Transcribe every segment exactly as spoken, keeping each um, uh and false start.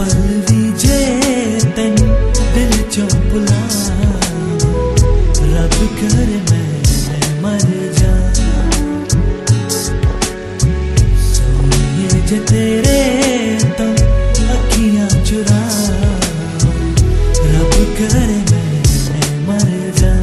पल भी जे तेन दिल चो बुला, रब करे मैं मर जा। सोनिए जे तेरे तो अखियां चुरा, रब करे मैं मर जा।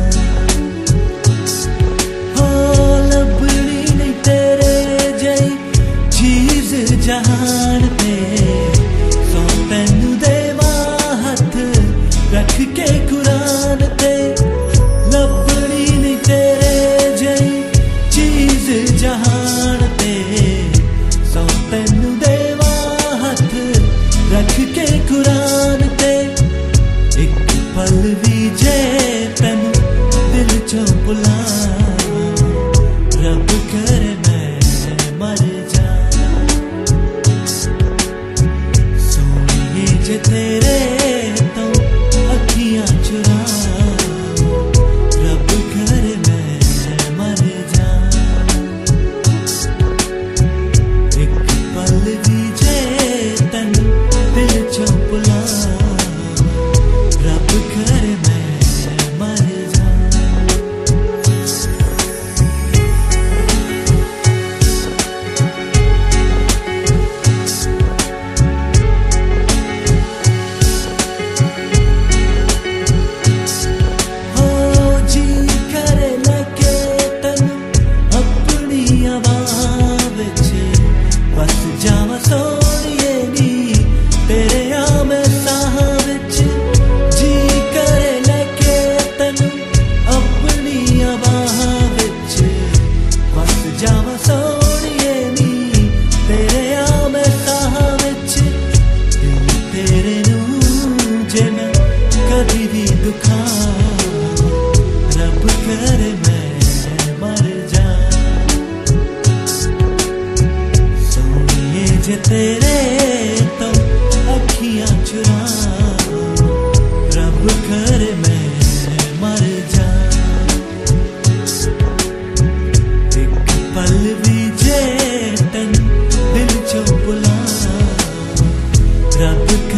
हो लभनी नहीं तेरे जई चीज जहान ते, सो तेनू देवा हथ रख के कुरान ते। लभनी नहीं तेरे जई चीज जहान ते, सो तेनू देवा हथ रख के कुरान ते। एक पल भी जे तेनू दिल चो बुला, रब करे मैं मर जा। सोनिए जे तेरे तो अखियां चुरा, रब करे मैं मर जा। एक पल भी जे तेनू दिल चो बुला, रब करे मैं मर जा। कभी भी दुखा, रब करे मैं मर जा। सोनिए जे तेरे तो अखियां चुरा, रब करे मैं मर जा। एक पल भी जे तेन दिल चो बुला, रब